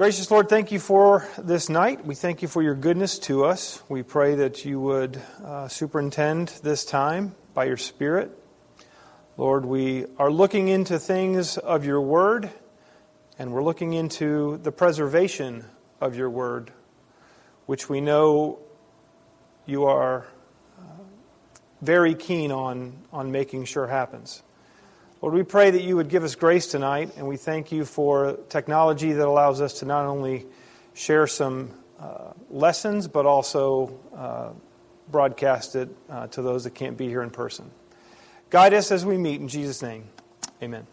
Gracious Lord, thank you for this night. We thank you for your goodness to us. We pray that you would superintend this time by your Spirit. Lord, we are looking into things of your word, and we're looking into the preservation of your word, which we know you are very keen on making sure happens. Lord, we pray that you would give us grace tonight, and we thank you for technology that allows us to not only share some lessons, but also broadcast it to those that can't be here in person. Guide us as we meet in Jesus' name. Amen.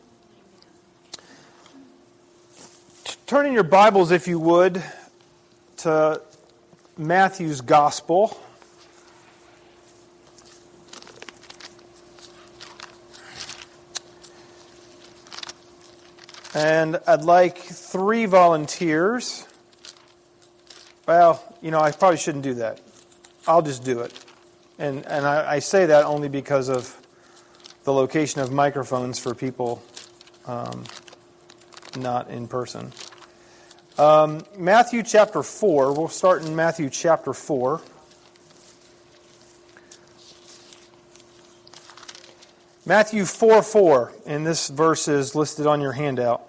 Turn in your Bibles, if you would, to Matthew's Gospel. And I'd like 3 volunteers. Well, I probably shouldn't do that. I'll just do it. And I say that only because of the location of microphones for people not in person. Matthew chapter 4. We'll start in Matthew chapter 4. Matthew 4:4, and this verse is listed on your handout.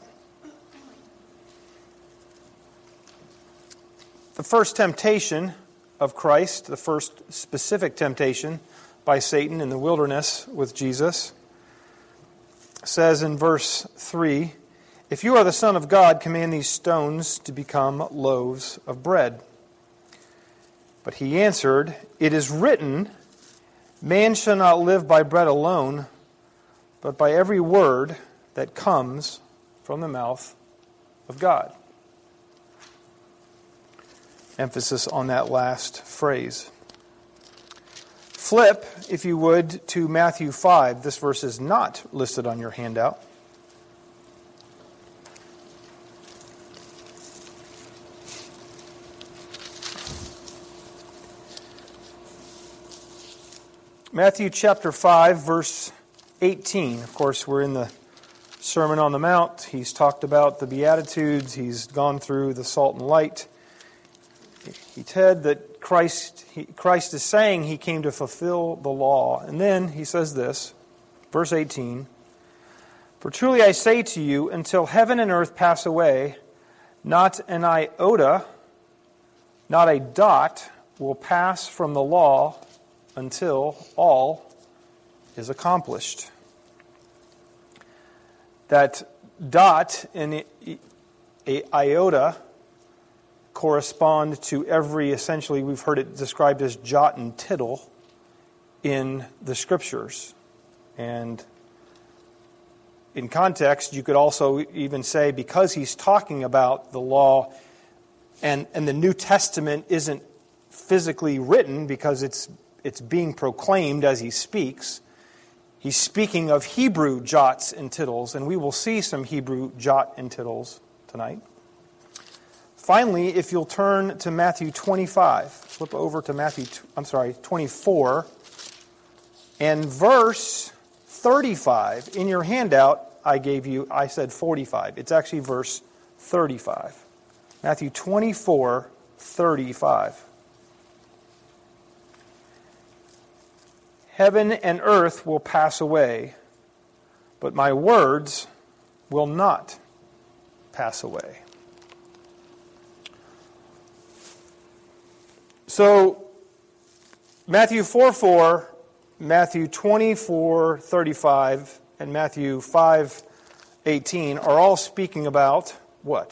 The first temptation of Christ, the first specific temptation by Satan in the wilderness with Jesus, says in verse 3, "If you are the Son of God, command these stones to become loaves of bread." But he answered, "It is written, man shall not live by bread alone, but by every word that comes from the mouth of God." Emphasis on that last phrase. Flip, if you would, to Matthew 5. This verse is not listed on your handout. Matthew chapter 5, verse 18. Of course, we're in the Sermon on the Mount. He's talked about the Beatitudes. He's gone through the salt and light. He said that Christ is saying he came to fulfill the law. And then he says this, verse 18, "For truly I say to you, until heaven and earth pass away, not an iota, not a dot will pass from the law until all is accomplished." That dot and a iota correspond to every, essentially, we've heard it described as jot and tittle in the Scriptures. And in context, you could also even say, because he's talking about the law and the New Testament isn't physically written because it's being proclaimed as he speaks, he's speaking of Hebrew jots and tittles, and we will see some Hebrew jot and tittles tonight. Finally, if you'll turn to Matthew 25, flip over to 24, and verse 35. In your handout, I said 45. It's actually verse 35. Matthew 24, 35. "Heaven and earth will pass away, but my words will not pass away." So, Matthew 4:4, Matthew 24:35, and Matthew 5:18 are all speaking about what?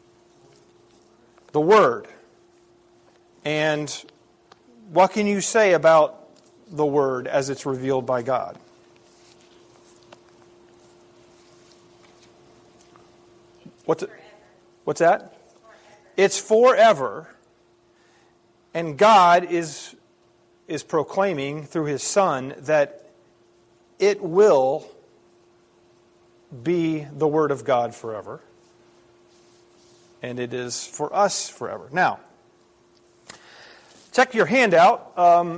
The Word. And what can you say about the Word as it's revealed by God? What's that? It's forever. And God is proclaiming through His Son that it will be the Word of God forever. And it is for us forever. Now, check your handout.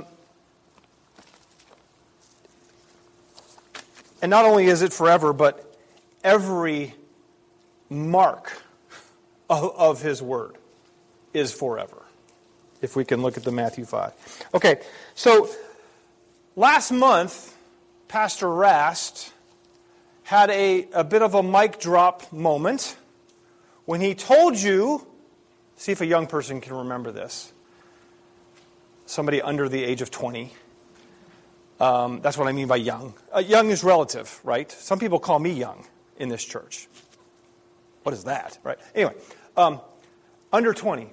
And not only is it forever, but every mark of His Word is forever. If we can look at the Matthew 5. Okay, so last month, Pastor Rast had a bit of a mic drop moment when he told you, see if a young person can remember this, somebody under the age of 20. That's what I mean by young. Young is relative, right? Some people call me young in this church. What is that, right? Anyway, under 20.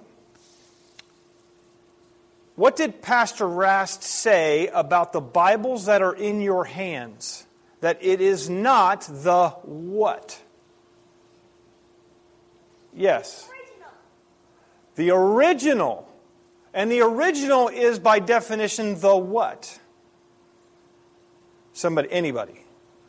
What did Pastor Rast say about the Bibles that are in your hands? That it is not the what? Yes. The original. And the original is by definition the what? Anybody?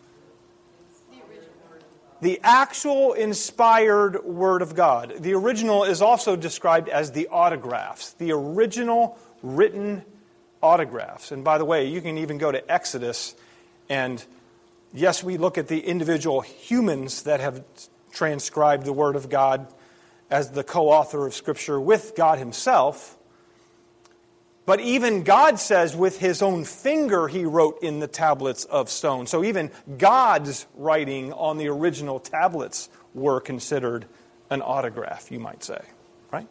The actual inspired Word of God. The original is also described as the autographs. The original written autographs. And by the way, you can even go to Exodus and yes, we look at the individual humans that have transcribed the Word of God as the co-author of Scripture with God Himself. But even God says with His own finger He wrote in the tablets of stone. So even God's writing on the original tablets were considered an autograph, you might say. Right?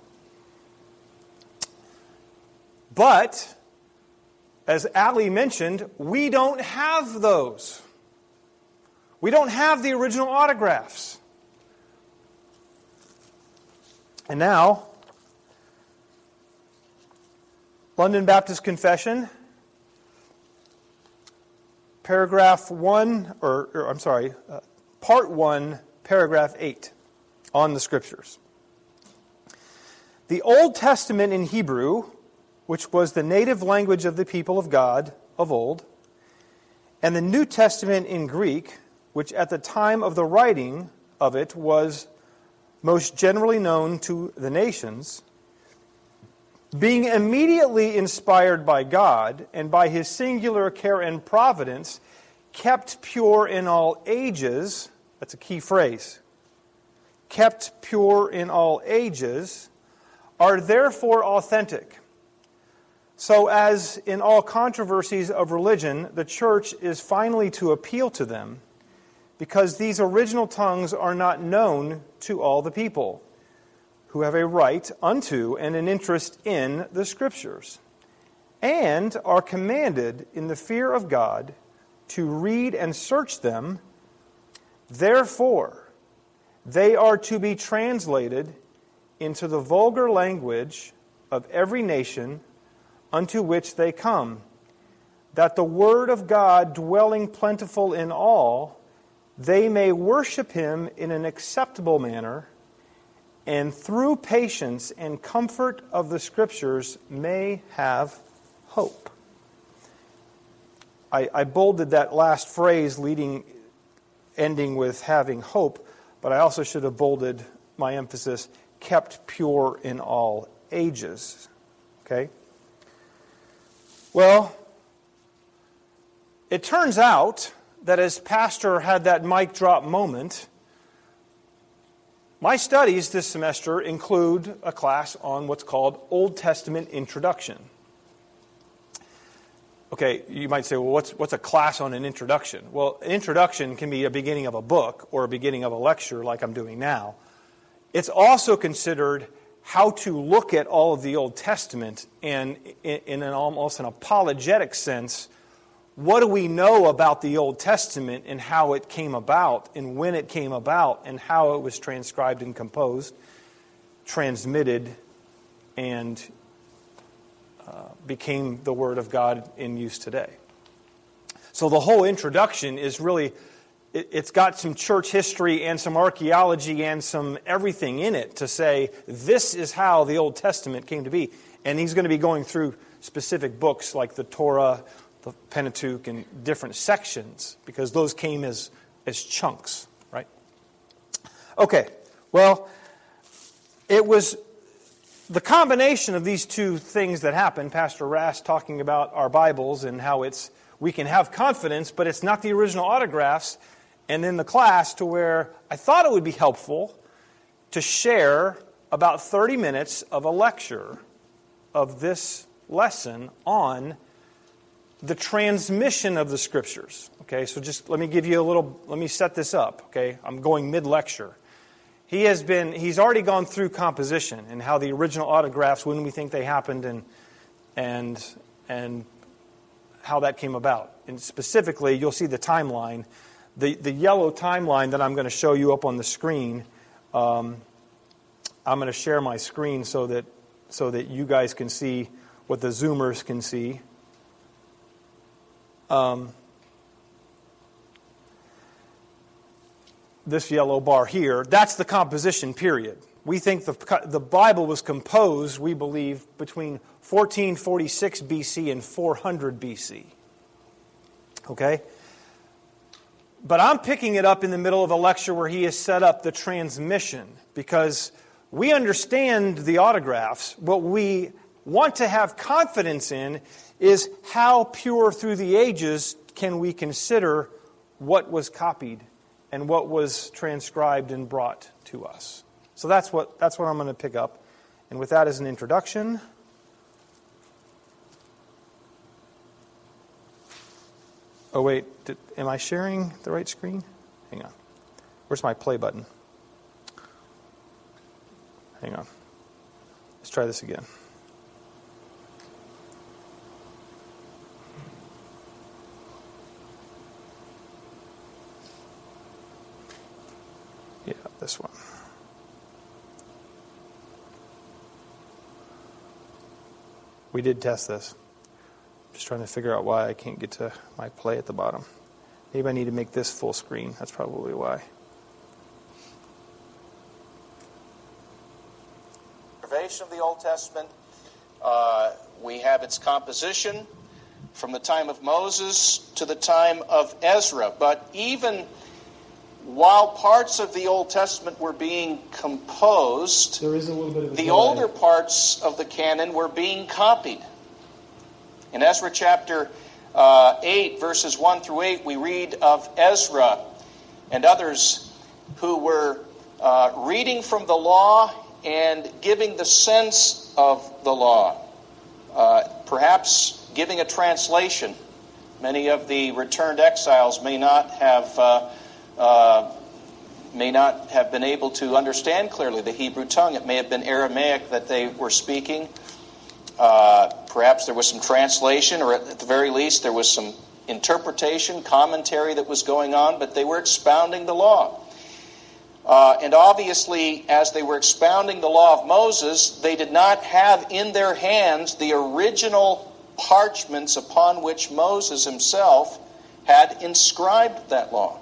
But, as Ali mentioned, we don't have those. We don't have the original autographs. And now, London Baptist Confession, Part 1, paragraph 8, on the Scriptures. The Old Testament in Hebrew, which was the native language of the people of God of old, and the New Testament in Greek, which at the time of the writing of it was most generally known to the nations, being immediately inspired by God and by His singular care and providence, kept pure in all ages, that's a key phrase, kept pure in all ages, are therefore authentic. So as in all controversies of religion, the church is finally to appeal to them, because these original tongues are not known to all the people, who have a right unto and an interest in the Scriptures, and are commanded in the fear of God to read and search them. Therefore, they are to be translated into the vulgar language of every nation unto which they come, that the Word of God dwelling plentiful in all, they may worship Him in an acceptable manner, and through patience and comfort of the Scriptures may have hope. I bolded that last phrase ending with having hope, but I also should have bolded my emphasis, kept pure in all ages. Okay? Well, it turns out that as Pastor had that mic drop moment, my studies this semester include a class on what's called Old Testament Introduction. Okay, you might say, well, what's a class on an introduction? Well, an introduction can be a beginning of a book or a beginning of a lecture like I'm doing now. It's also considered how to look at all of the Old Testament and in almost an apologetic sense, what do we know about the Old Testament and how it came about and when it came about and how it was transcribed and composed, transmitted, and became the Word of God in use today. So the whole introduction is really, it's got some church history and some archaeology and some everything in it to say this is how the Old Testament came to be. And he's going to be going through specific books like the Torah, the Pentateuch, and different sections, because those came as chunks, right? Okay, well, it was the combination of these two things that happened, Pastor Rast talking about our Bibles and how we can have confidence, but it's not the original autographs, and then the class to where I thought it would be helpful to share about 30 minutes of a lecture of this lesson on the transmission of the Scriptures. Okay, so just let me set this up. Okay, I'm going mid-lecture. He's already gone through composition and how the original autographs, when we think they happened, and how that came about. And specifically, you'll see the timeline. The yellow timeline that I'm going to show you up on the screen. I'm going to share my screen so that you guys can see what the Zoomers can see. This yellow bar here, that's the composition period. We think the Bible was composed, we believe, between 1446 BC and 400 BC. Okay? But I'm picking it up in the middle of a lecture where he has set up the transmission, because we understand the autographs. What we want to have confidence in is how pure through the ages can we consider what was copied and what was transcribed and brought to us. So that's what I'm going to pick up. And with that as an introduction, oh wait, am I sharing the right screen? Hang on. Where's my play button? Hang on. Let's try this again. Yeah, this one. We did test this. Just trying to figure out why I can't get to my play at the bottom. Maybe I need to make this full screen. That's probably why. Of the Old Testament, we have its composition from the time of Moses to the time of Ezra. But even while parts of the Old Testament were being composed, there is a little bit of a the delay. older parts of the canon were being copied. In Ezra chapter 8, verses 1 through 8, we read of Ezra and others who were reading from the law and giving the sense of the law, perhaps giving a translation. Many of the returned exiles may not have been able to understand clearly the Hebrew tongue. It may have been Aramaic that they were speaking. Perhaps there was some translation, or at the very least there was some interpretation, commentary that was going on, but they were expounding the law. And obviously, as they were expounding the law of Moses, they did not have in their hands the original parchments upon which Moses himself had inscribed that law.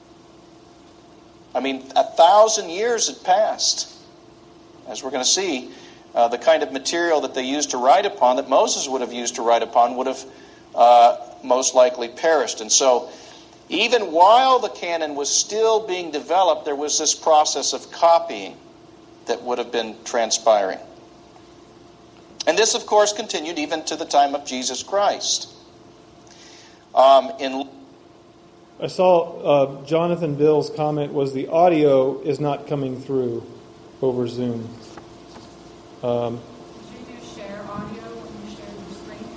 I mean, 1,000 years had passed. As we're going to see, the kind of material that they used to write upon, that Moses would have used to write upon, would have most likely perished. And so, even while the canon was still being developed, there was this process of copying that would have been transpiring. And this, of course, continued even to the time of Jesus Christ. I saw Jonathan Bill's comment was the audio is not coming through over Zoom. Did you do share audio when you shared your screen?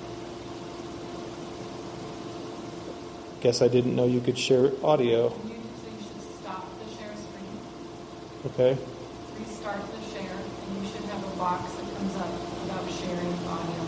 Guess I didn't know you could share audio. So you should stop the share screen. Okay. Restart the share, and you should have a box that comes up about sharing audio.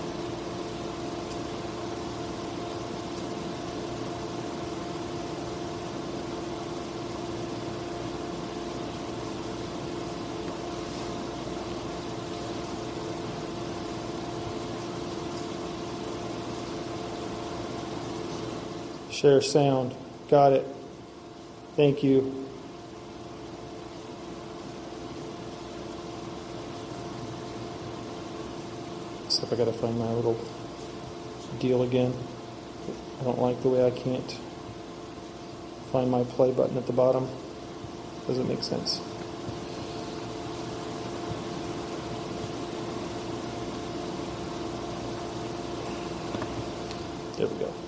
Share sound. Got it. Thank you. Except I gotta find my little deal again. I don't like the way I can't find my play button at the bottom. Doesn't make sense. There we go.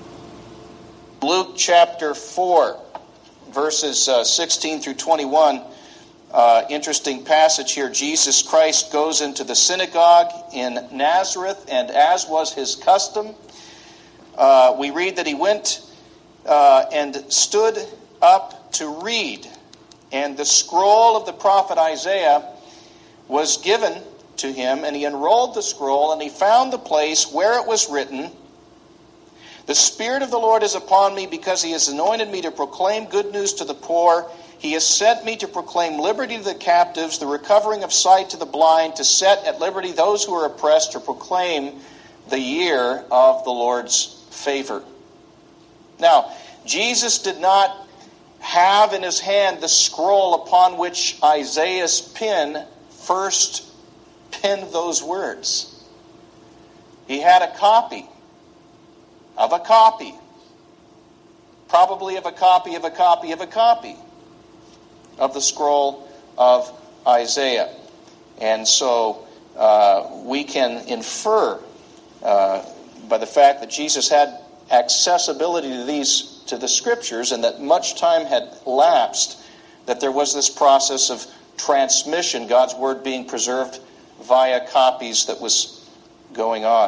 Luke chapter 4, verses 16 through 21, interesting passage here. Jesus Christ goes into the synagogue in Nazareth, and as was his custom, we read that he went and stood up to read. And the scroll of the prophet Isaiah was given to him, and he unrolled the scroll, and he found the place where it was written, "The Spirit of the Lord is upon me, because he has anointed me to proclaim good news to the poor. He has sent me to proclaim liberty to the captives, the recovering of sight to the blind, to set at liberty those who are oppressed, to proclaim the year of the Lord's favor." Now, Jesus did not have in his hand the scroll upon which Isaiah's pen first penned those words. He had a copy of a copy, probably of a copy of a copy of a copy of the scroll of Isaiah. And so we can infer by the fact that Jesus had accessibility to the Scriptures, and that much time had lapsed, that there was this process of transmission, God's Word being preserved via copies, that was going on.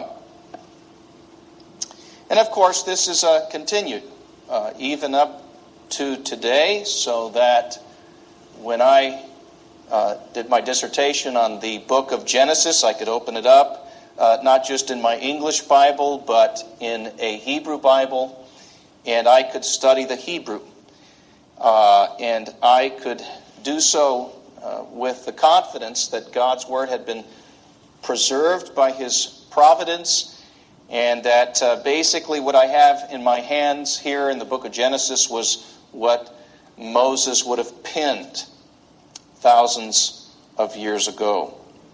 And of course, this is continued even up to today, so that when I did my dissertation on the book of Genesis, I could open it up, not just in my English Bible, but in a Hebrew Bible, and I could study the Hebrew. And I could do so with the confidence that God's Word had been preserved by His providence, and that basically what I have in my hands here in the book of Genesis was what Moses would have penned thousands of years ago.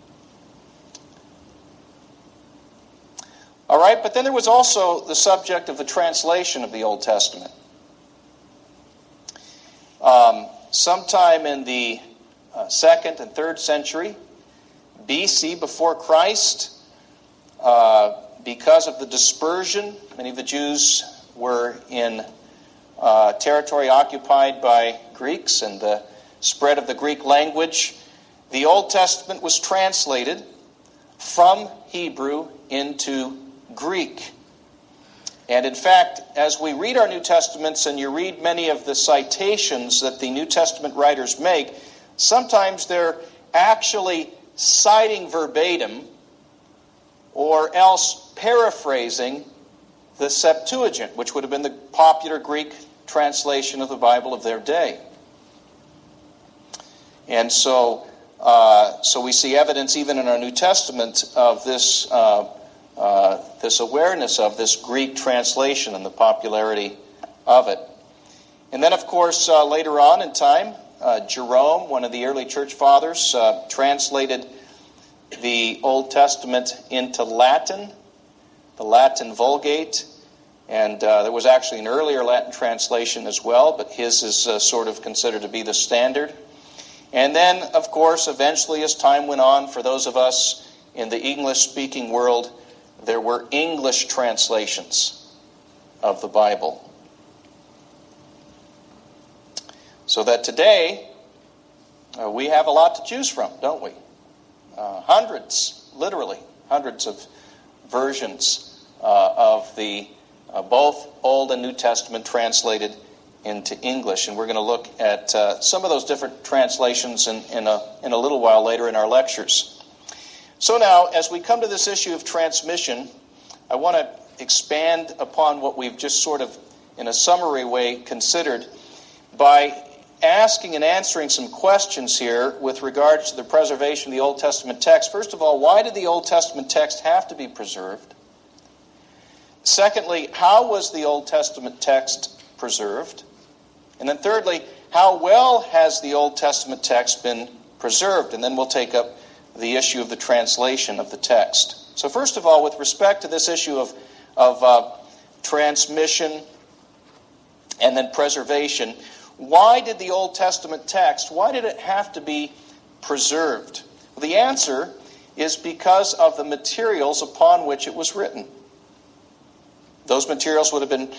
All right, but then there was also the subject of the translation of the Old Testament. Sometime in the 2nd and 3rd century BC, before Christ, because of the dispersion, many of the Jews were in territory occupied by Greeks, and the spread of the Greek language, the Old Testament was translated from Hebrew into Greek. And in fact, as we read our New Testaments, and you read many of the citations that the New Testament writers make, sometimes they're actually citing verbatim or else paraphrasing the Septuagint, which would have been the popular Greek translation of the Bible of their day. And so we see evidence even in our New Testament of this awareness of this Greek translation and the popularity of it. And then, of course, later on in time, Jerome, one of the early church fathers, translated the Old Testament into Latin, the Latin Vulgate, and there was actually an earlier Latin translation as well, but his is sort of considered to be the standard. And then, of course, eventually as time went on, for those of us in the English-speaking world, there were English translations of the Bible. So that today, we have a lot to choose from, don't we? Hundreds, literally, hundreds of versions of the both Old and New Testament translated into English. And we're going to look at some of those different translations in a little while later in our lectures. So now, as we come to this issue of transmission, I want to expand upon what we've just sort of, in a summary way, considered by asking and answering some questions here with regards to the preservation of the Old Testament text. First of all, why did the Old Testament text have to be preserved? Secondly, how was the Old Testament text preserved? And then thirdly, how well has the Old Testament text been preserved? And then we'll take up the issue of the translation of the text. So first of all, with respect to this issue of transmission and then preservation, why did the Old Testament text, why did it have to be preserved? Well, the answer is because of the materials upon which it was written. Those materials would have been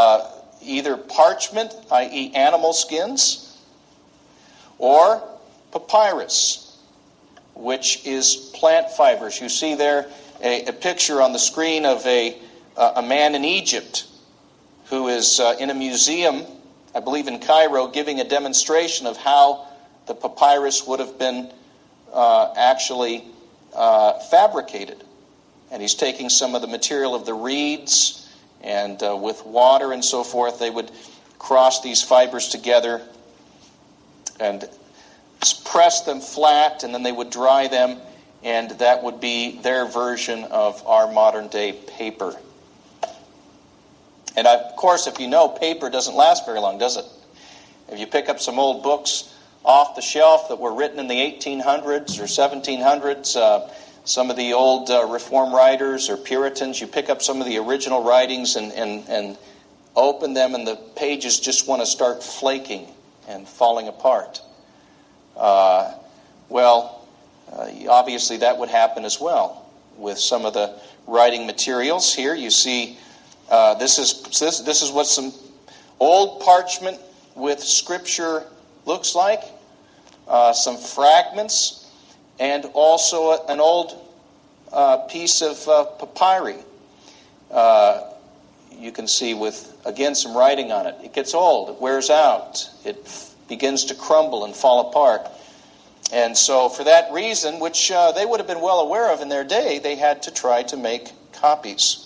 either parchment, i.e. animal skins, or papyrus, which is plant fibers. You see there a picture on the screen of a man in Egypt who is in a museum, I believe in Cairo, giving a demonstration of how the papyrus would have been actually fabricated. And he's taking some of the material of the reeds, and with water and so forth, they would cross these fibers together and press them flat, and then they would dry them, and that would be their version of our modern day paper. And of course, if you know, paper doesn't last very long, does it? If you pick up some old books off the shelf that were written in the 1800s or 1700s, some of the old Reform writers or Puritans, you pick up some of the original writings and open them, and the pages just want to start flaking and falling apart. Obviously that would happen as well with some of the writing materials. Here you see this is what some old parchment with Scripture looks like. Some fragments, and also an old piece of papyri. You can see with, again, some writing on it. It gets old, it wears out, it begins to crumble and fall apart. And so for that reason, which they would have been well aware of in their day, they had to try to make copies.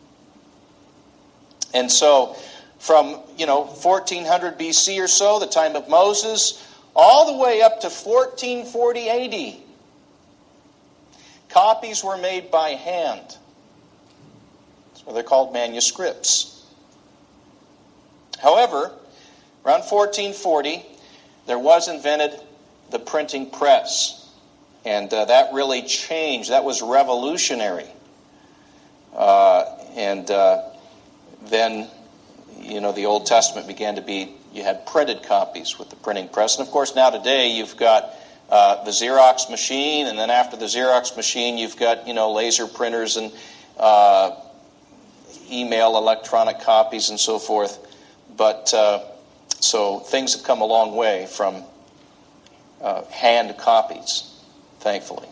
And so from 1400 BC or so, the time of Moses, all the way up to 1440 AD, copies were made by hand. That's why they're called manuscripts. However, around 1440, there was invented the printing press. And that really changed. That was revolutionary. Then, the Old Testament began to be, you had printed copies with the printing press. And of course, now today, you've got the Xerox machine, and then after the Xerox machine, you've got, laser printers and email electronic copies and so forth. But so things have come a long way from hand copies, thankfully.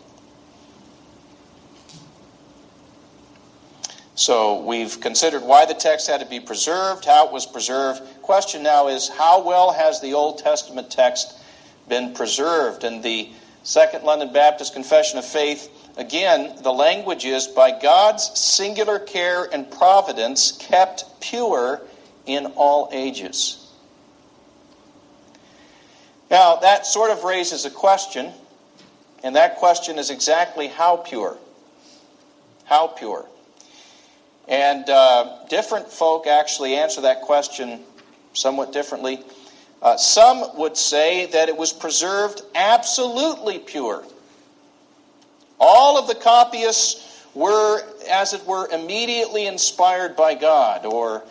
So we've considered why the text had to be preserved, how it was preserved. Question now is, how well has the Old Testament text been preserved? In the Second London Baptist Confession of Faith, again, the language is, by God's singular care and providence, kept pure in all ages. Now, that sort of raises a question, and that question is exactly how pure? How pure? And different folk actually answer that question somewhat differently. Some would say that it was preserved absolutely pure. All of the copyists were, as it were, immediately inspired by God. Or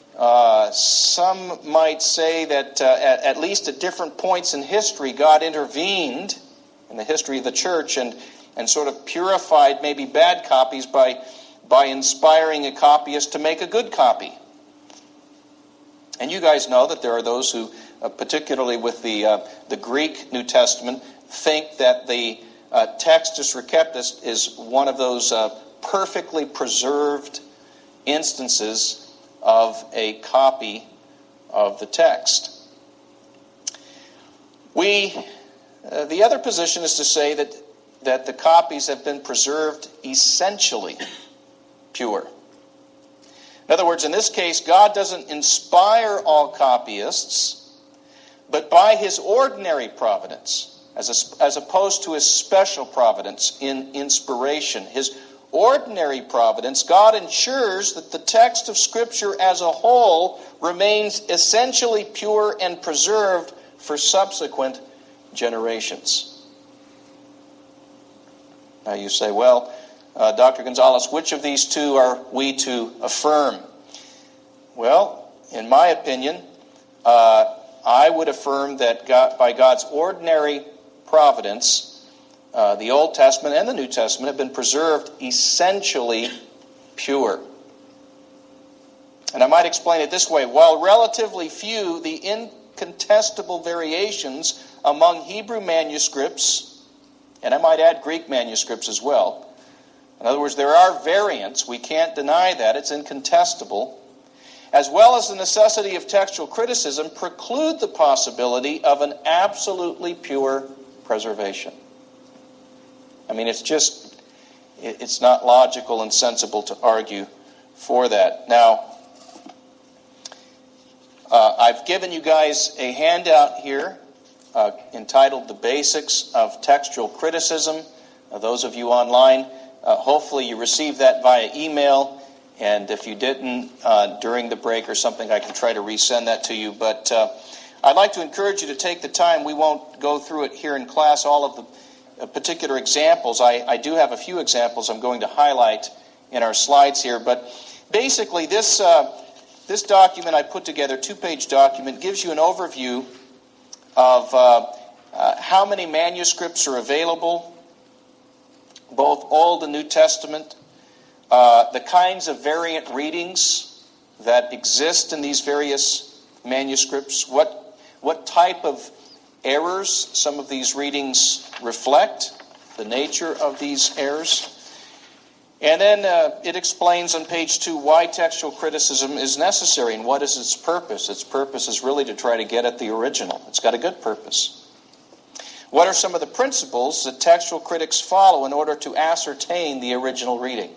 some might say that at least at different points in history, God intervened in the history of the church and sort of purified maybe bad copies by inspiring a copyist to make a good copy. And you guys know that there are those who, particularly with the Greek New Testament, think that the Textus Receptus is one of those perfectly preserved instances of a copy of the text. The other position is to say that the copies have been preserved essentially pure. In other words, in this case, God doesn't inspire all copyists, but by His ordinary providence, as opposed to His special providence in inspiration, His ordinary providence, God ensures that the text of Scripture as a whole remains essentially pure and preserved for subsequent generations. Now you say, well, Dr. Gonzalez, which of these two are we to affirm? Well, in my opinion, I would affirm that by God's ordinary providence, the Old Testament and the New Testament have been preserved essentially pure. And I might explain it this way. While relatively few, the incontestable variations among Hebrew manuscripts, and I might add Greek manuscripts as well. In other words, there are variants. We can't deny that. It's incontestable. As well as the necessity of textual criticism, preclude the possibility of an absolutely pure preservation. I mean, it's not logical and sensible to argue for that. Now, I've given you guys a handout here entitled The Basics of Textual Criticism. Those of you online, hopefully you received that via email, and if you didn't during the break or something, I can try to resend that to you. But I'd like to encourage you to take the time. We won't go through it here in class, all of the particular examples. I do have a few examples I'm going to highlight in our slides here, but basically this document I put together, 2-page document, gives you an overview of how many manuscripts are available, both Old and New Testament, the kinds of variant readings that exist in these various manuscripts, what type of errors some of these readings reflect, the nature of these errors. And then it explains on page 2 why textual criticism is necessary and what is its purpose. Its purpose is really to try to get at the original. It's got a good purpose. What are some of the principles that textual critics follow in order to ascertain the original reading?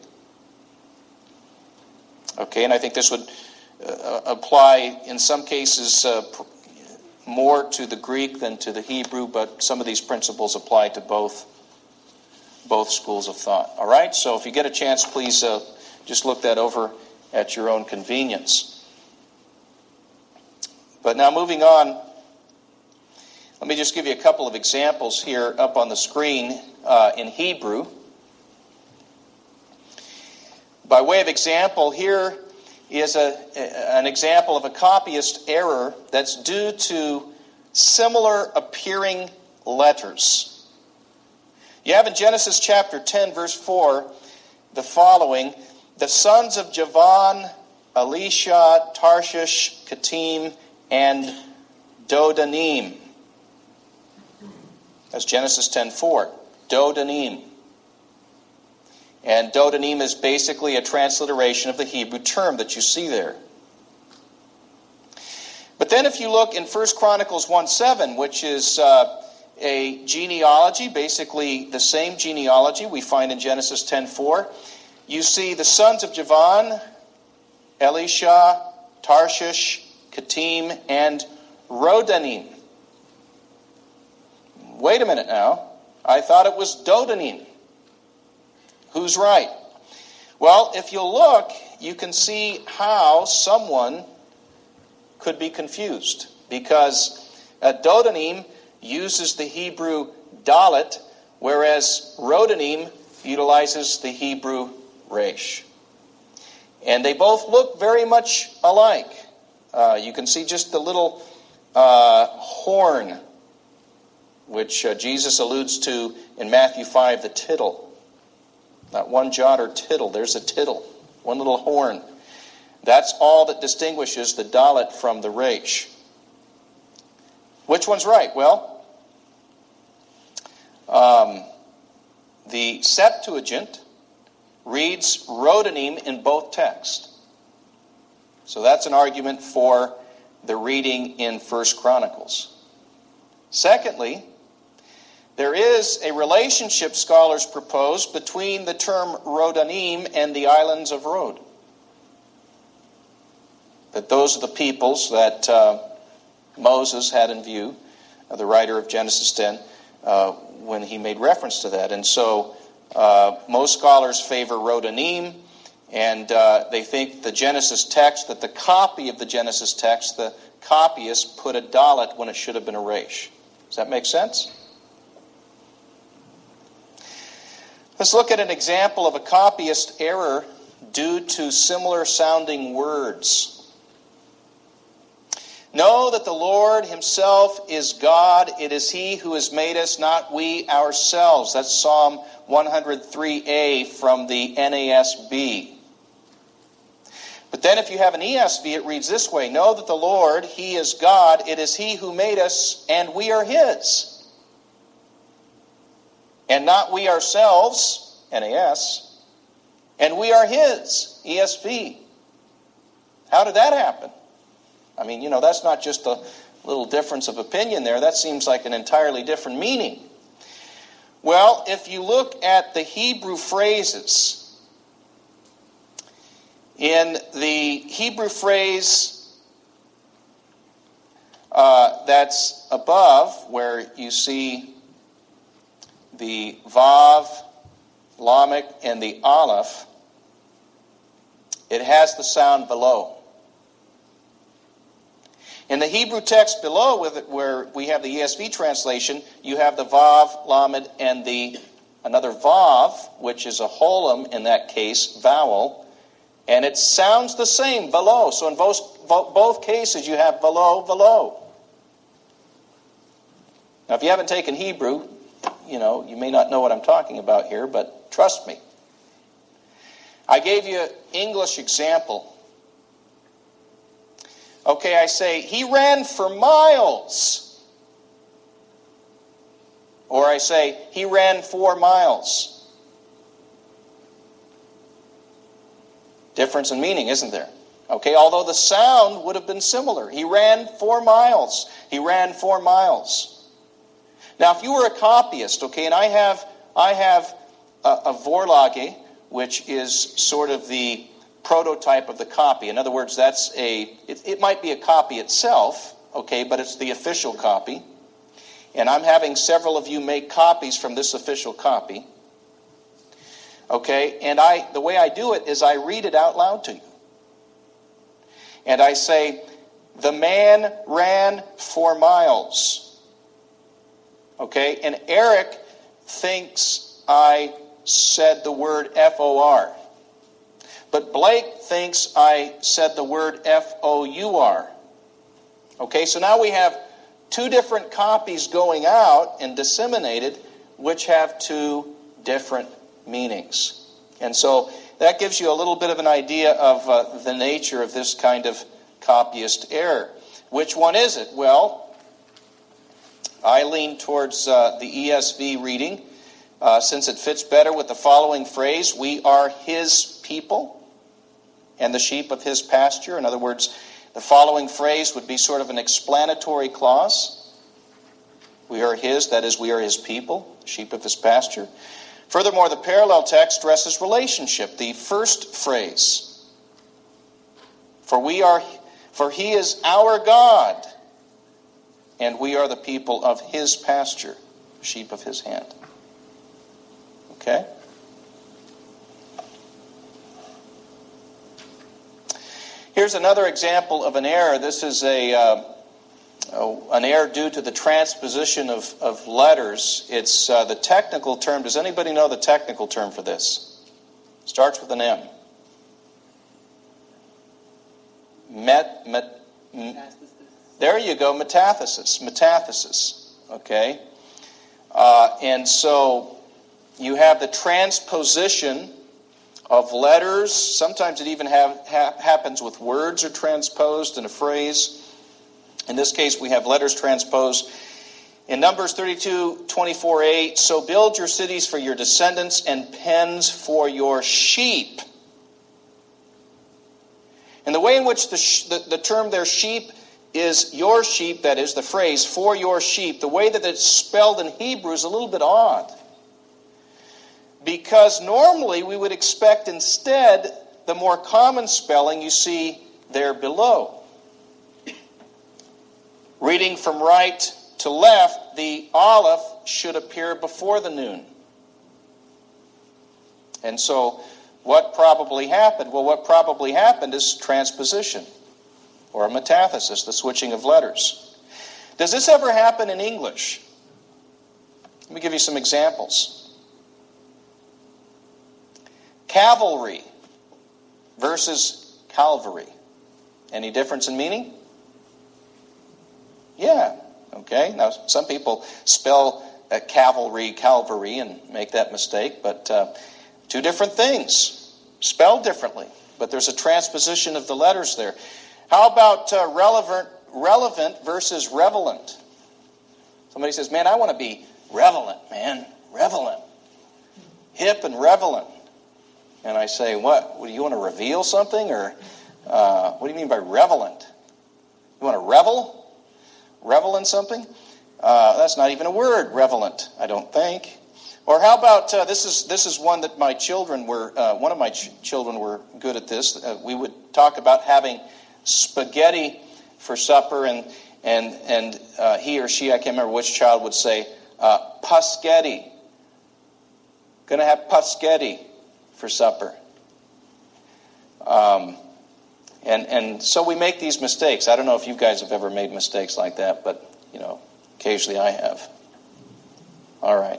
Okay, and I think this would apply in some cases more to the Greek than to the Hebrew, but some of these principles apply to both schools of thought. All right, so if you get a chance, please just look that over at your own convenience. But now moving on, let me just give you a couple of examples here up on the screen in Hebrew. By way of example, here is an example of a copyist error that's due to similar appearing letters. You have in Genesis chapter 10, verse 4, the following: the sons of Javan, Elisha, Tarshish, Kittim, and Dodanim. That's Genesis 10:4. Dodanim. And Dodanim is basically a transliteration of the Hebrew term that you see there. But then if you look in 1 Chronicles 1:7, which is a genealogy, basically the same genealogy we find in Genesis 10:4, you see the sons of Javan, Elisha, Tarshish, Kittim, and Rodanim. Wait a minute now. I thought it was Dodanim. Who's right? Well, if you look, you can see how someone could be confused, because Dodanim uses the Hebrew dalet, whereas Rodanim utilizes the Hebrew resh. And they both look very much alike. You can see just the little horn, which Jesus alludes to in Matthew 5, the tittle. Not one jot or tittle, there's a tittle, one little horn. That's all that distinguishes the dalet from the resh. Which one's right? Well, the Septuagint reads Rodanim in both texts. So that's an argument for the reading in 1 Chronicles. Secondly, there is a relationship scholars propose between the term Rodanim and the islands of Rod. That those are the peoples that Moses had in view, the writer of Genesis 10, when he made reference to that. And so most scholars favor Rodanim, and they think the Genesis text, that the copy of the Genesis text, the copyist put a dalet when it should have been a resh. Does that make sense? Let's look at an example of a copyist error due to similar sounding words. Know that the Lord himself is God. It is he who has made us, not we ourselves. That's Psalm 103a from the NASB. But then if you have an ESV, it reads this way: know that the Lord, He is God. It is He who made us, and we are His. And not we ourselves, NAS, and we are His, ESV. How did that happen? I mean, that's not just a little difference of opinion there. That seems like an entirely different meaning. Well, if you look at the Hebrew phrases, in the Hebrew phrase that's above, where you see the Vav, Lamed, and the Aleph, it has the sound below. In the Hebrew text below, where we have the ESV translation, you have the Vav, Lamed, and another Vav, which is a holem in that case, vowel, and it sounds the same, below. So in both cases, you have below, below. Now, if you haven't taken Hebrew, you may not know what I'm talking about here, but trust me. I gave you an English example. Okay, I say, he ran for miles. Or I say, he ran 4 miles. Difference in meaning, isn't there? Okay, although the sound would have been similar. He ran 4 miles. He ran 4 miles. Now, if you were a copyist, okay, and I have a Vorlage, which is sort of the prototype of the copy. In other words, it might be a copy itself, okay, but it's the official copy. And I'm having several of you make copies from this official copy. Okay, and the way I do it is I read it out loud to you. And I say, the man ran 4 miles. Okay, and Eric thinks I said the word F-O-R. But Blake thinks I said the word F-O-U-R. Okay, so now we have 2 different copies going out and disseminated, which have 2 different meanings. And so that gives you a little bit of an idea of the nature of this kind of copyist error. Which one is it? Well, I lean towards the ESV reading, since it fits better with the following phrase: we are His people and the sheep of His pasture. In other words, the following phrase would be sort of an explanatory clause. We are His, that is, we are His people, sheep of His pasture. Furthermore, the parallel text stresses relationship. The first phrase, for He is our God, and we are the people of His pasture, sheep of His hand. Okay? Here's another example of an error. This is an error due to the transposition of letters. It's the technical term. Does anybody know the technical term for this? Starts with an M. There you go, metathesis. Okay? And so you have the transposition of letters. Sometimes it even happens with words are transposed in a phrase. In this case, we have letters transposed. In Numbers 32:24a, so build your cities for your descendants and pens for your sheep. And the way in which the term there, sheep, is your sheep, that is, the phrase, for your sheep, the way that it's spelled in Hebrew is a little bit odd. Because normally we would expect instead the more common spelling you see there below. Reading from right to left, the aleph should appear before the nun. And so what probably happened? Well, what probably happened is transposition, or a metathesis, the switching of letters. Does this ever happen in English? Let me give you some examples. Cavalry versus Calvary. Any difference in meaning? Yeah. Okay. Now, some people spell cavalry, Calvary, and make that mistake, but 2 different things, spelled differently, but there's a transposition of the letters there. How about relevant versus relevant? Somebody says, man, I want to be relevant, man. Relevant. Hip and relevant. And I say, what? Do you want to reveal something? Or what do you mean by relevant? You want to revel? Revel in something? That's not even a word, relevant, I don't think. Or how about, this is one that my children were, one of my children were good at this. We would talk about having spaghetti for supper, and he or she, I can't remember which child, would say, paschetti. Going to have paschetti for supper. And so we make these mistakes. I don't know if you guys have ever made mistakes like that, but, occasionally I have. All right.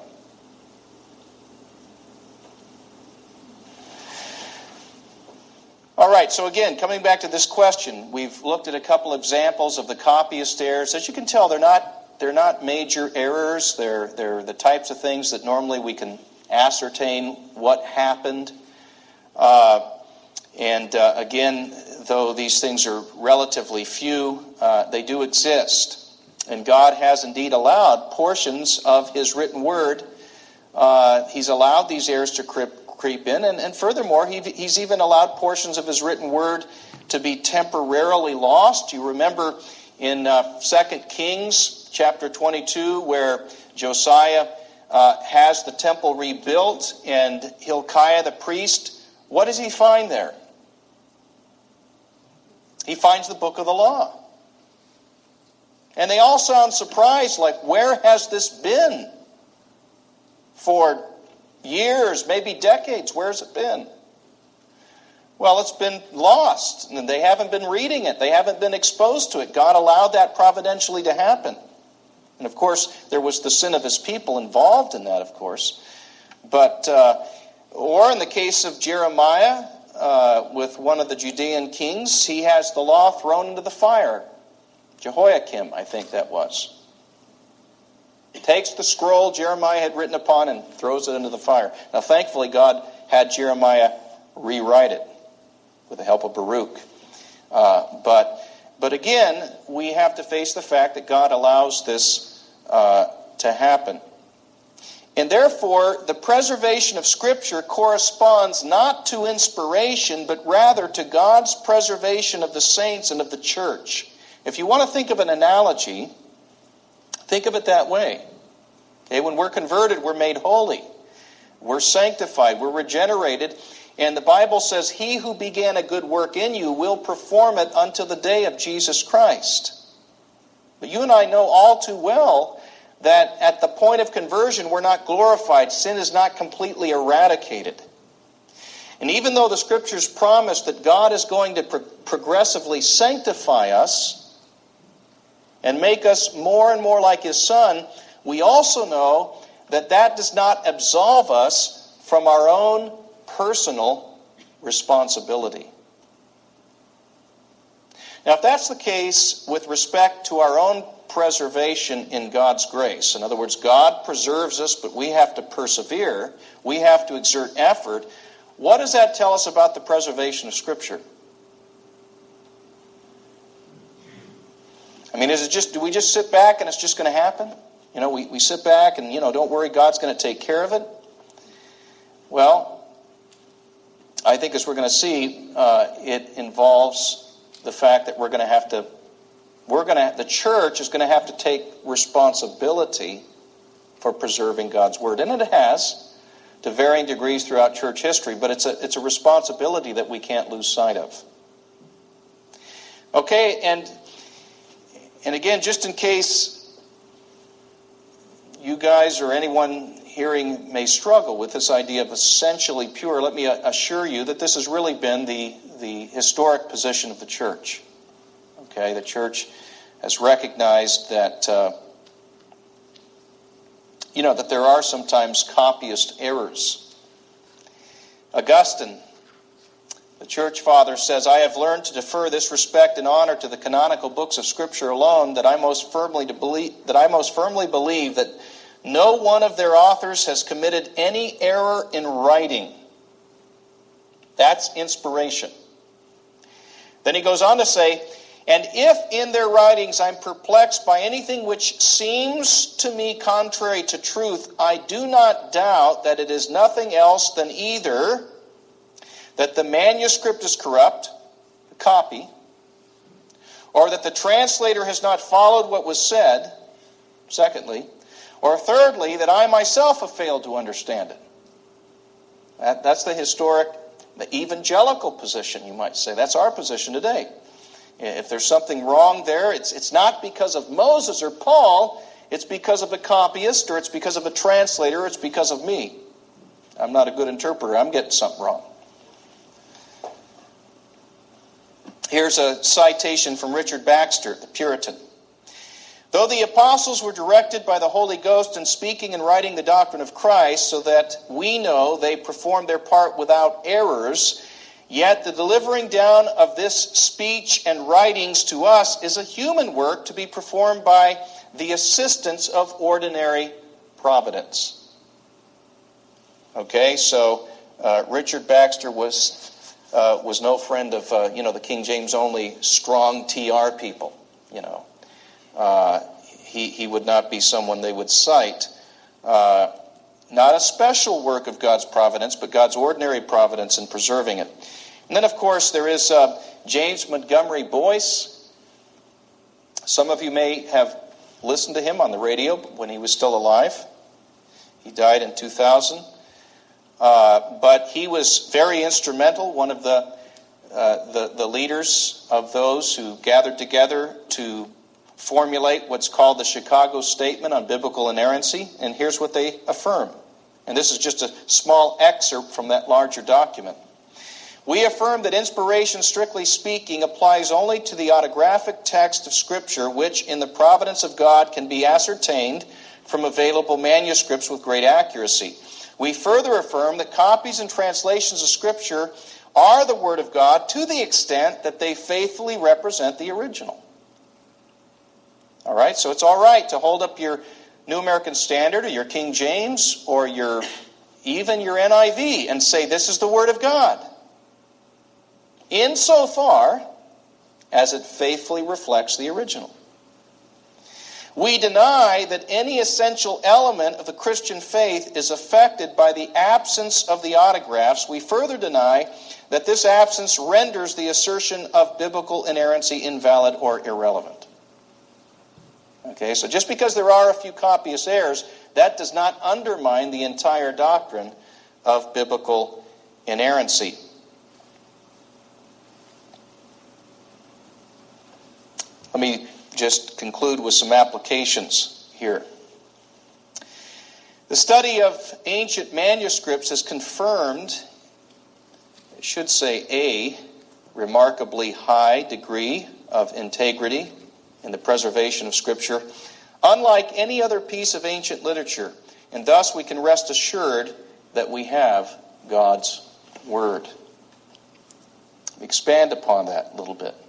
All right, so again, coming back to this question, we've looked at a couple examples of the copyist errors. As you can tell, they're not major errors. They're the types of things that normally we can ascertain what happened. Again, though these things are relatively few, they do exist. And God has indeed allowed portions of His written word. He's allowed these errors to creep in. And furthermore, He's even allowed portions of His written word to be temporarily lost. You remember in 2 Kings chapter 22 where Josiah has the temple rebuilt, and Hilkiah the priest, what does he find there? He finds the book of the law. And they all sound surprised, like, where has this been for years, maybe decades? Where's it been? Well, it's been lost, and they haven't been reading it. They haven't been exposed to it. God allowed that providentially to happen. And of course, there was the sin of His people involved in that, of course. But, or in the case of Jeremiah, with one of the Judean kings, he has the law thrown into the fire. Jehoiakim, I think that was. He takes the scroll Jeremiah had written upon and throws it into the fire. Now, thankfully, God had Jeremiah rewrite it with the help of Baruch. But again, we have to face the fact that God allows this to happen. And therefore, the preservation of Scripture corresponds not to inspiration, but rather to God's preservation of the saints and of the church. If you want to think of an analogy, think of it that way. Okay, when we're converted, we're made holy. We're sanctified. We're regenerated. And the Bible says, He who began a good work in you will perform it until the day of Jesus Christ. But you and I know all too well that at the point of conversion, we're not glorified. Sin is not completely eradicated. And even though the Scriptures promise that God is going to progressively sanctify us and make us more and more like His Son, we also know that that does not absolve us from our own personal responsibility. Now, if that's the case with respect to our own preservation in God's grace, in other words, God preserves us, but we have to persevere, we have to exert effort, what does that tell us about the preservation of Scripture? I mean, do we just sit back and it's just going to happen? We sit back and, don't worry, God's going to take care of it? Well, I think as we're going to see, it involves the fact that the church is going to have to take responsibility for preserving God's Word. And it has, to varying degrees throughout church history, but it's a responsibility that we can't lose sight of. Okay, and again, just in case you guys or anyone hearing may struggle with this idea of essentially pure, let me assure you that this has really been the historic position of the church. Okay, the church has recognized that that there are sometimes copyist errors. Augustine, the church father, says, "I have learned to defer this respect and honor to the canonical books of Scripture alone, that I most firmly believe that no one of their authors has committed any error in writing." That's inspiration. Then he goes on to say, and if in their writings I'm perplexed by anything which seems to me contrary to truth, I do not doubt that it is nothing else than either that the manuscript is corrupt, the copy, or that the translator has not followed what was said, secondly, or thirdly, that I myself have failed to understand it. That's the historic, the evangelical position, you might say. That's our position today. If there's something wrong there, it's not because of Moses or Paul, it's because of a copyist, or it's because of a translator, or it's because of me. I'm not a good interpreter. I'm getting something wrong. Here's a citation from Richard Baxter, the Puritan. Though the apostles were directed by the Holy Ghost in speaking and writing the doctrine of Christ, so that we know they performed their part without errors, yet the delivering down of this speech and writings to us is a human work to be performed by the assistance of ordinary providence. Okay, so Richard Baxter was no friend of the King James only strong TR people. He would not be someone they would cite. Not a special work of God's providence, but God's ordinary providence in preserving it. And then, of course, there is James Montgomery Boyce. Some of you may have listened to him on the radio when he was still alive. He died in 2000. But he was very instrumental, one of the leaders of those who gathered together to formulate what's called the Chicago Statement on Biblical Inerrancy. And here's what they affirm. And this is just a small excerpt from that larger document. We affirm that inspiration, strictly speaking, applies only to the autographic text of Scripture, which, in the providence of God, can be ascertained from available manuscripts with great accuracy. We further affirm that copies and translations of Scripture are the Word of God to the extent that they faithfully represent the original. All right, so it's all right to hold up your New American Standard or your King James or even your NIV and say this is the Word of God, insofar as it faithfully reflects the original. We deny that any essential element of the Christian faith is affected by the absence of the autographs. We further deny that this absence renders the assertion of biblical inerrancy invalid or irrelevant. Okay, so just because there are a few copyist errors, that does not undermine the entire doctrine of biblical inerrancy. Let me just conclude with some applications here. The study of ancient manuscripts has confirmed, I should say, a remarkably high degree of integrity in the preservation of Scripture, unlike any other piece of ancient literature, and thus we can rest assured that we have God's Word. Expand upon that a little bit.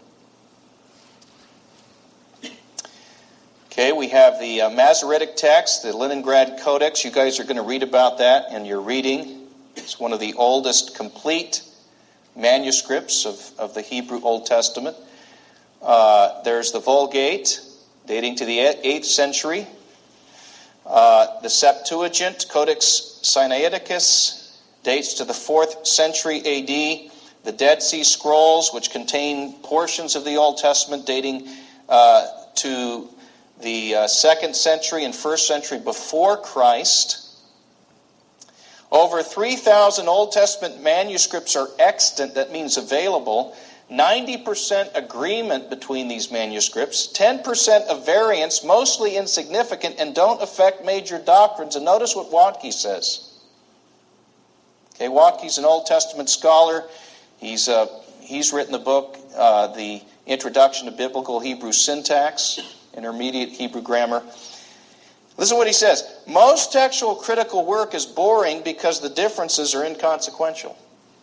Okay, we have the Masoretic text, the Leningrad Codex. You guys are going to read about that in your reading. It's one of the oldest complete manuscripts of the Hebrew Old Testament. There's the Vulgate, dating to the 8th century. The Septuagint, Codex Sinaiticus, dates to the 4th century A.D. The Dead Sea Scrolls, which contain portions of the Old Testament dating to the 2nd century and 1st century before Christ. Over 3,000 Old Testament manuscripts are extant, that means available. 90% agreement between these manuscripts. 10% of variance, mostly insignificant, and don't affect major doctrines. And notice what Watke says. Okay, Watke's an Old Testament scholar. He's written the book, The Introduction to Biblical Hebrew Syntax, Intermediate Hebrew Grammar. Listen to what he says. Most textual critical work is boring because the differences are inconsequential.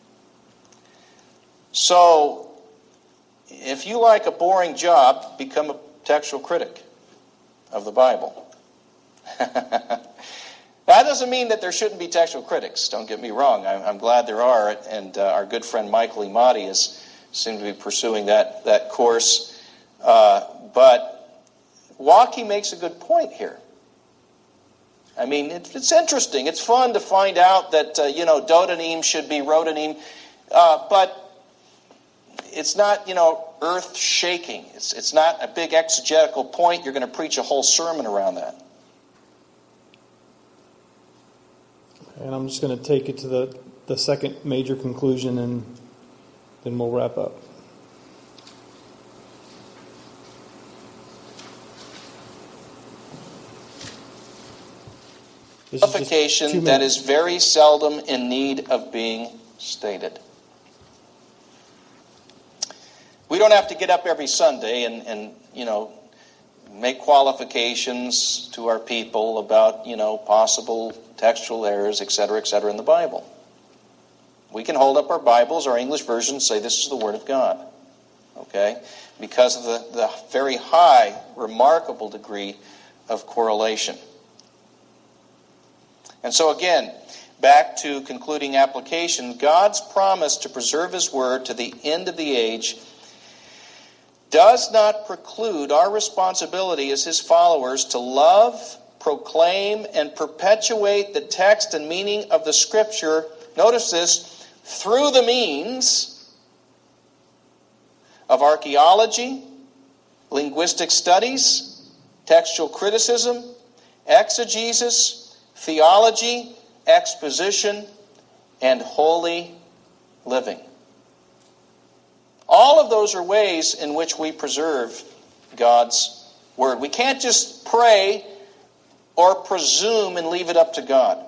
So, if you like a boring job, become a textual critic of the Bible. That doesn't mean that there shouldn't be textual critics. Don't get me wrong. I'm glad there are, and our good friend Michael Imadi has seem to be pursuing that course. But Walke makes a good point here. I mean, it's interesting. It's fun to find out that, dodonym should be rhodonym. But it's not, earth-shaking. It's not a big exegetical point. You're going to preach a whole sermon around that. And I'm just going to take it to the second major conclusion, and then we'll wrap up. Qualification that is very seldom in need of being stated. We don't have to get up every Sunday and make qualifications to our people about, possible textual errors, etc., in the Bible. We can hold up our Bibles, our English version, and say this is the Word of God. Okay? Because of the very high, remarkable degree of correlation. And so again, back to concluding application, God's promise to preserve His Word to the end of the age does not preclude our responsibility as His followers to love, proclaim, and perpetuate the text and meaning of the Scripture, notice this, through the means of archaeology, linguistic studies, textual criticism, exegesis, theology, exposition, and holy living. All of those are ways in which we preserve God's Word. We can't just pray or presume and leave it up to God.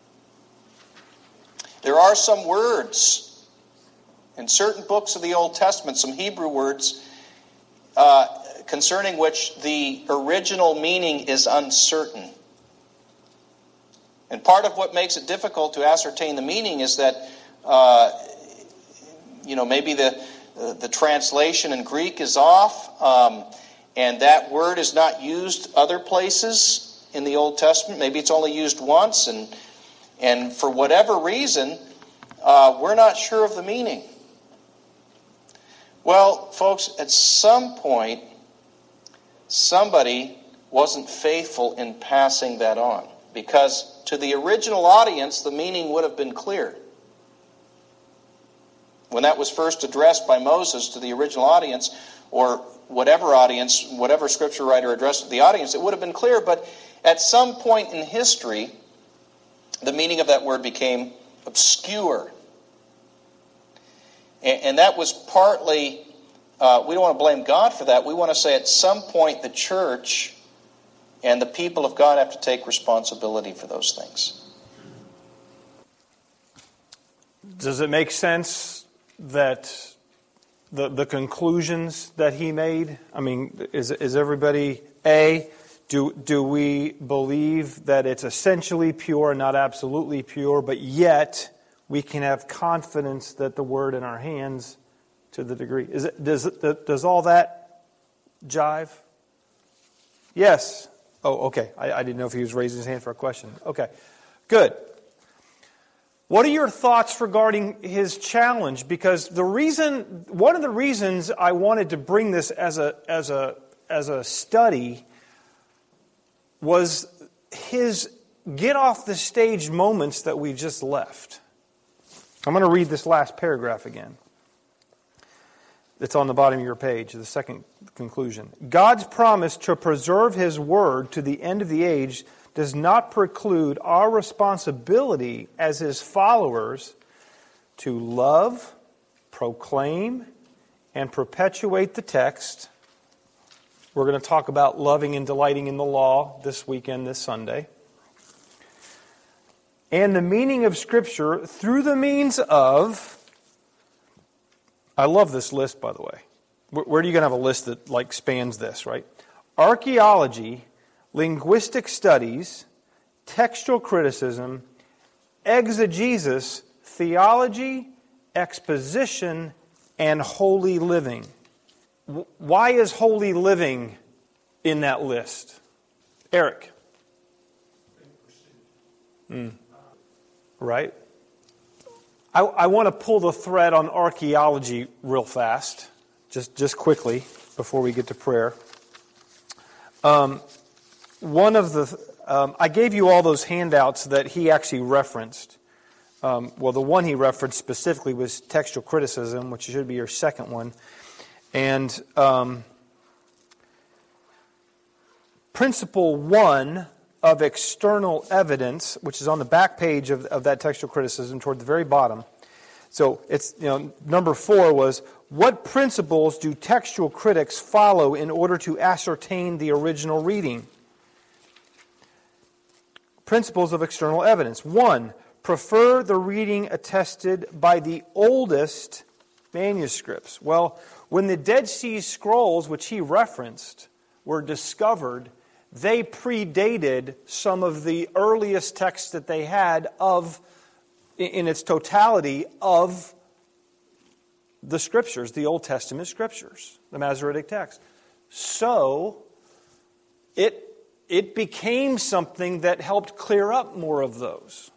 There are some words in certain books of the Old Testament, some Hebrew words, concerning which the original meaning is uncertain. And part of what makes it difficult to ascertain the meaning is that, maybe the translation in Greek is off, and that word is not used other places in the Old Testament. Maybe it's only used once, and for whatever reason, we're not sure of the meaning. Well, folks, at some point, somebody wasn't faithful in passing that on, because to the original audience, the meaning would have been clear. When that was first addressed by Moses to the original audience, or whatever audience, whatever scripture writer addressed to the audience, it would have been clear. But at some point in history, the meaning of that word became obscure. And that was partly, we don't want to blame God for that. We want to say at some point the church and the people of God have to take responsibility for those things. Does it make sense that the conclusions that he made? I mean, is everybody, do we believe that it's essentially pure, not absolutely pure, but yet we can have confidence that the word in our hands to the degree? Does all that jive? Yes. Oh, okay. I didn't know if he was raising his hand for a question. Okay, good. What are your thoughts regarding his challenge? Because one of the reasons I wanted to bring this as a study was his get off the stage moments that we just left. I'm going to read this last paragraph again. It's on the bottom of your page, the second conclusion. God's promise to preserve His Word to the end of the age does not preclude our responsibility as His followers to love, proclaim, and perpetuate the text. We're going to talk about loving and delighting in the law this weekend, this Sunday. And the meaning of Scripture through the means of... I love this list, by the way. Where are you going to have a list that spans this, right? Archaeology, linguistic studies, textual criticism, exegesis, theology, exposition, and holy living. Why is holy living in that list? Eric? Right? I want to pull the thread on archaeology real fast, just quickly, before we get to prayer. I gave you all those handouts that he actually referenced. The one he referenced specifically was textual criticism, which should be your second one. And principle 1 of external evidence, which is on the back page of that textual criticism toward the very bottom. So it's, number 4 was, what principles do textual critics follow in order to ascertain the original reading? Principles of external evidence. 1, prefer the reading attested by the oldest manuscripts. Well, when the Dead Sea Scrolls, which he referenced, were discovered, they predated some of the earliest texts that they had in its totality of the Scriptures, the Old Testament Scriptures, the Masoretic text. So, it became something that helped clear up more of those.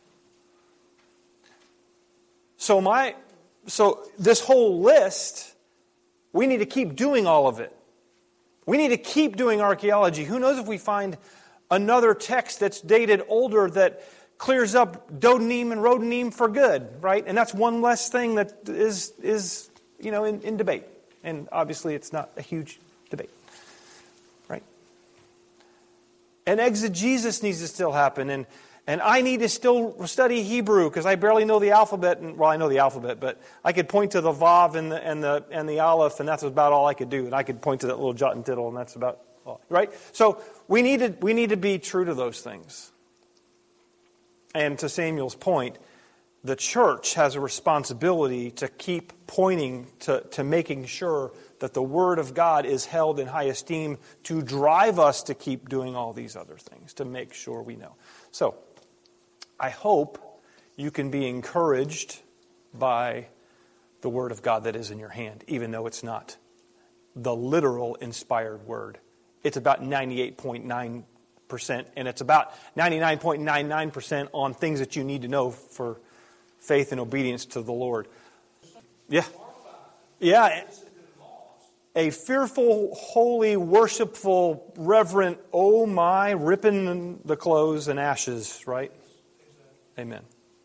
So this whole list, we need to keep doing all of it. We need to keep doing archaeology. Who knows if we find another text that's dated older that clears up Dodonim and Rhodonim for good, right? And that's one less thing that is in debate. And obviously it's not a huge debate, right? And exegesis needs to still happen. And I need to still study Hebrew because I barely know the alphabet. I know the alphabet, but I could point to the Vav and the Aleph, and that's about all I could do. And I could point to that little jot and tittle, and that's about all. Right? So we need to be true to those things. And to Samuel's point, the church has a responsibility to keep pointing to making sure that the Word of God is held in high esteem, to drive us to keep doing all these other things, to make sure we know. So, I hope you can be encouraged by the Word of God that is in your hand, even though it's not the literal inspired Word. It's about 98.9%, and it's about 99.99% on things that you need to know for faith and obedience to the Lord. Yeah. Yeah. A fearful, holy, worshipful, reverent, oh my, ripping the clothes and ashes, right? Amen.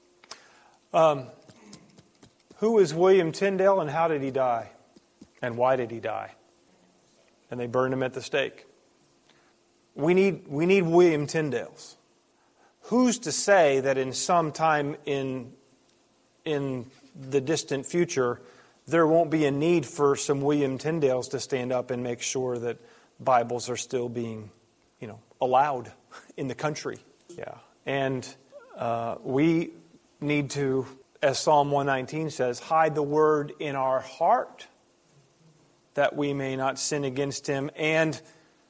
Who is William Tyndale and how did he die? And why did he die? And they burned him at the stake. We need William Tyndales. Who's to say that in some time in the distant future there won't be a need for some William Tyndales to stand up and make sure that Bibles are still being, allowed in the country. Yeah. And we need to, as Psalm 119 says, hide the word in our heart that we may not sin against Him. And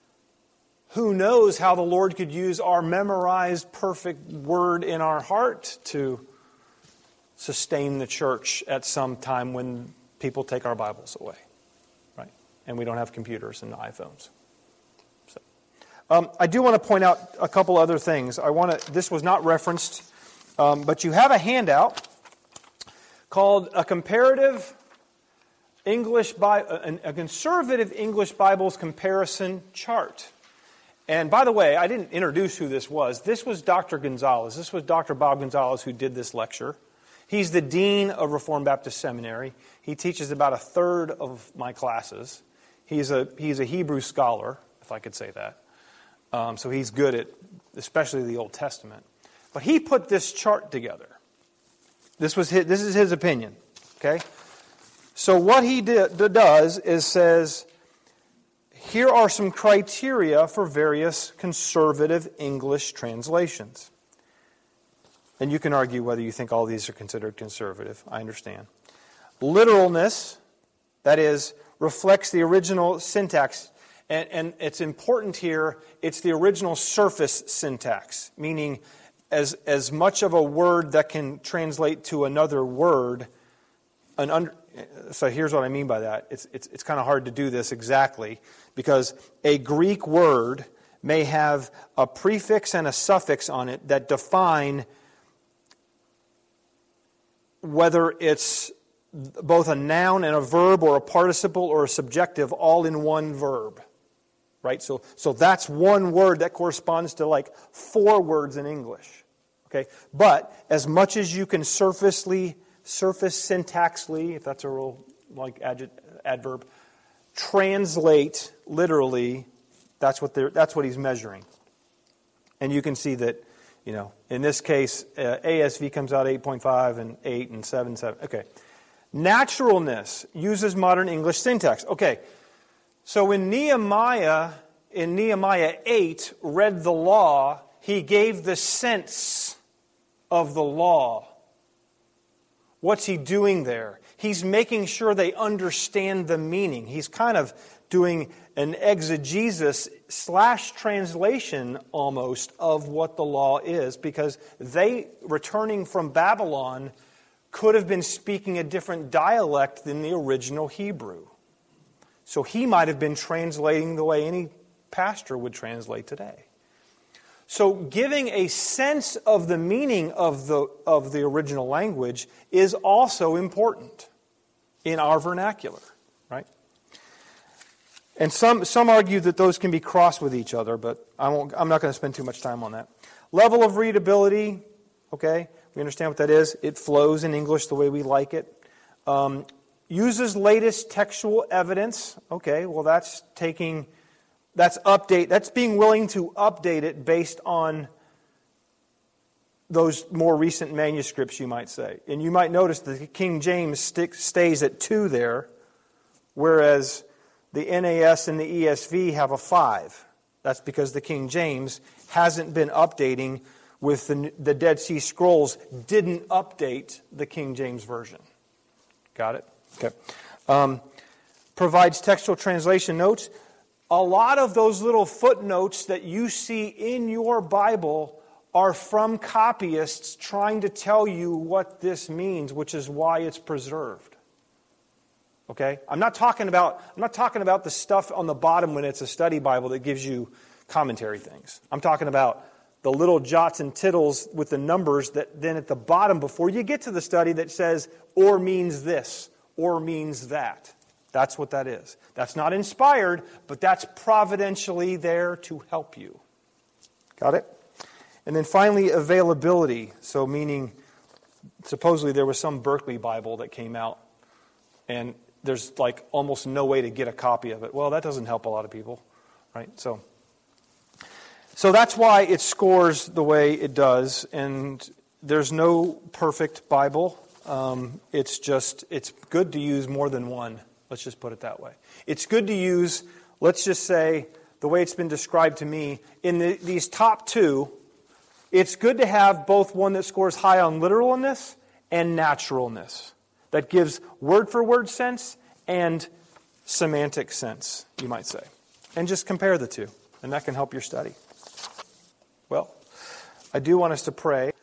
who knows how the Lord could use our memorized perfect word in our heart to sustain the church at some time when people take our Bibles away, right? And we don't have computers and iPhones. So, I do want to point out a couple other things. This was not referenced, but you have a handout called a comparative English a conservative English Bibles comparison chart. And by the way, I didn't introduce who this was. This was Dr. Gonzalez. This was Dr. Bob Gonzalez who did this lecture. He's the dean of Reformed Baptist Seminary. He teaches about a third of my classes. He's a Hebrew scholar, if I could say that. So he's good at, especially the Old Testament. But he put this chart together. This is his opinion. Okay. So what he does is says, here are some criteria for various conservative English translations. And you can argue whether you think all these are considered conservative. I understand. Literalness, that is, reflects the original syntax. And it's important here, it's the original surface syntax, meaning as much of a word that can translate to another word. So here's what I mean by that. It's kind of hard to do this exactly, because a Greek word may have a prefix and a suffix on it that define whether it's both a noun and a verb or a participle or a subjective all in one verb. Right? So that's one word that corresponds to like 4 words in English. Okay? But as much as you can surface syntaxically, if that's a real like adverb, translate literally, that's what he's measuring. And you can see that, in this case, ASV comes out 8.5 and 8 and 7.7. Okay. Naturalness uses modern English syntax. Okay. So when Nehemiah, in Nehemiah 8, read the law, he gave the sense of the law. What's he doing there? He's making sure they understand the meaning. He's kind of doing an exegesis / translation almost of what the law is, because they, returning from Babylon, could have been speaking a different dialect than the original Hebrew. So he might have been translating the way any pastor would translate today. So giving a sense of the meaning of the original language is also important in our vernacular, right? And some argue that those can be crossed with each other, but I'm not going to spend too much time on that. Level of readability, okay, we understand what that is. It flows in English the way we like it. Uses latest textual evidence. Okay, well that's being willing to update it based on those more recent manuscripts, you might say. And you might notice that the King James stays at 2 there, whereas the NAS and the ESV have a 5. That's because the King James hasn't been updating with the Dead Sea Scrolls, didn't update the King James Version. Got it? Okay. Provides textual translation notes. A lot of those little footnotes that you see in your Bible are from copyists trying to tell you what this means, which is why it's preserved. Okay? I'm not talking about the stuff on the bottom when it's a study Bible that gives you commentary things. I'm talking about the little jots and tittles with the numbers that then at the bottom before you get to the study that says, or means this, or means that. That's what that is. That's not inspired, but that's providentially there to help you. Got it? And then finally, availability. So meaning, supposedly there was some Berkeley Bible that came out, and there's like almost no way to get a copy of it. Well, that doesn't help a lot of people, right? So that's why it scores the way it does, and there's no perfect Bible. It's good to use more than one. Let's just put it that way. It's good to use, let's just say, the way it's been described to me, in these top 2, it's good to have both one that scores high on literalness and naturalness. That gives word-for-word sense and semantic sense, you might say. And just compare the two, and that can help your study. Well, I do want us to pray.